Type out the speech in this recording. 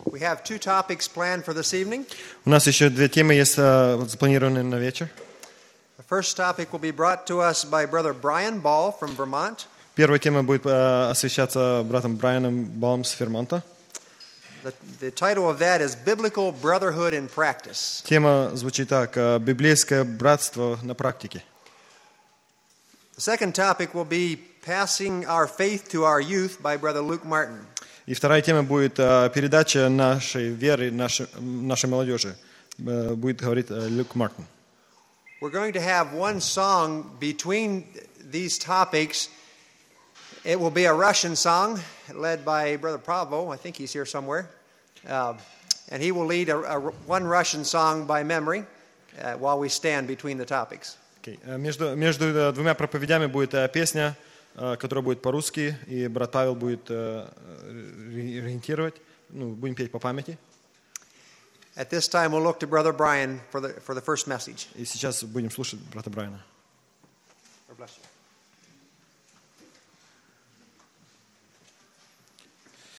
We have two topics planned for this evening. У нас еще две темы есть запланированы на вечер. The first topic will be brought to us by Brother Brian Ball from Vermont. Первая тема будет освещаться братом Брайаном Баллом с Вермонта. The title of that is Biblical Brotherhood in Practice. Тема звучит так: библейское братство на практике. The second topic will be Passing Our Faith to Our Youth by Brother Luke Martin. И вторая тема будет передача нашей веры нашей молодежи. Будет говорить Люк Мартин. We're going to have one song between these topics. It will be a Russian song led by Brother Pavo. I think he's here somewhere. And he will lead one Russian song by memory while we stand between the topics. Okay. Между двумя проповедями будет песня, которая будет по-русски, и брат Павел будет ориентировать. Будем петь по памяти. At this time, we'll look to Brother Brian for the first message. И сейчас будем слушать брата Брайана. God bless you.